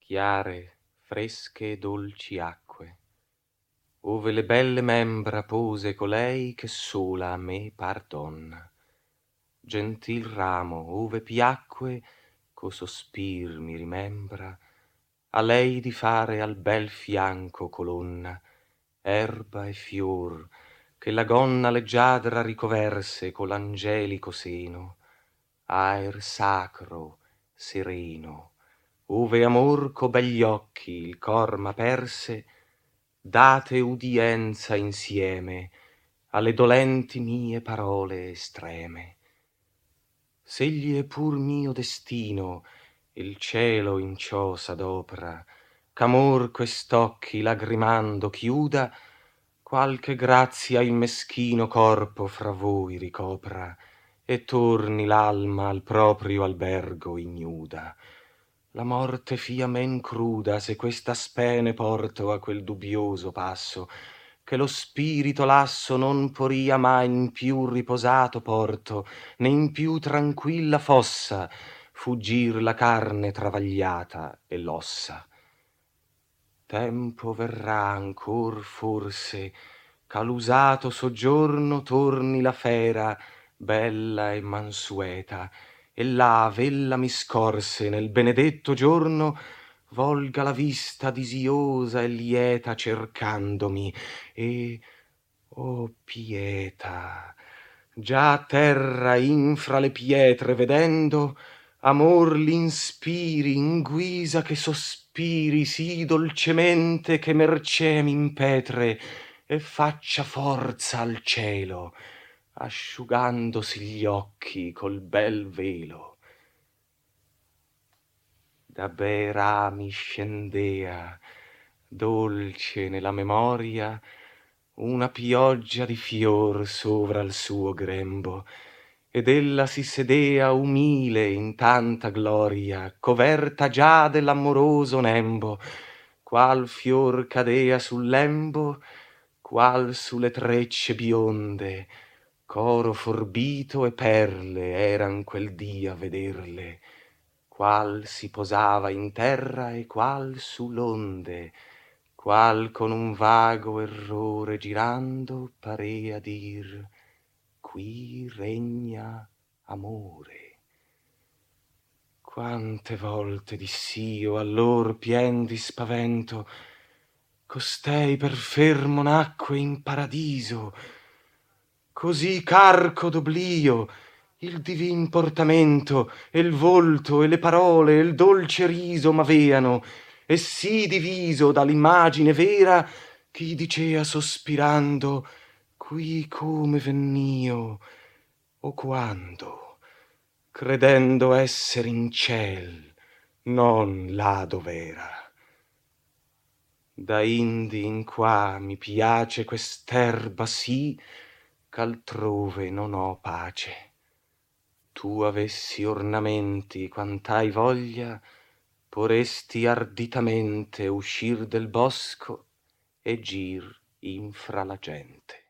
chiare, fresche e dolci acque, ove le belle membra pose colei che sola a me par donna. Gentil ramo, ove piacque, co sospir mi rimembra, a lei di fare al bel fianco colonna, erba e fior, che la gonna leggiadra ricoverse col'angelico seno, aer sacro, sereno, ove amor co begli occhi il cor m'aperse, date udienza insieme alle dolenti mie parole estreme. S'egli è pur mio destino, il cielo in ciò s'adopra, ch'amor quest'occhi lagrimando chiuda, qualche grazia il meschino corpo fra voi ricopra, e torni l'alma al proprio albergo ignuda. La morte fia men cruda se questa spene porto a quel dubbioso passo, che lo spirito lasso non poria mai in più riposato porto, né in più tranquilla fossa fuggir la carne travagliata e l'ossa. Tempo verrà ancor forse, ch'all'usato soggiorno torni la fera bella e mansueta, e là v'ella mi scorse nel benedetto giorno, volga la vista disiosa e lieta cercandomi, e oh pietà, già a terra infra le pietre vedendo, amor l'inspiri in guisa che sospiri sì dolcemente che mercé m'impetre e faccia forza al cielo, asciugandosi gli occhi col bel velo. Da bei rami scendea, dolce nella memoria, una pioggia di fior sovra il suo grembo, ed ella si sedea umile in tanta gloria, coverta già dell'amoroso nembo, qual fior cadea sul lembo, qual sulle trecce bionde, ch'oro forbito e perle eran quel dì a vederle, qual si posava in terra e qual su l'onde, qual con un vago errore girando parea dir qui regna amore. Quante volte diss'io allor pien di spavento, costei per fermo nacque in paradiso, così carco d'oblio il divin portamento e l volto e le parole e l dolce riso m'aveano, e sì diviso da l'imagine vera ch'i dicea sospirando qui come vennio o quando, credendo esser in ciel non là dov'era. Da indi in qua mi piace quest'erba sì ch'altrove non ho pace. Tu avessi ornamenti quant'hai voglia, poresti arditamente uscir del bosco e gir infra la gente.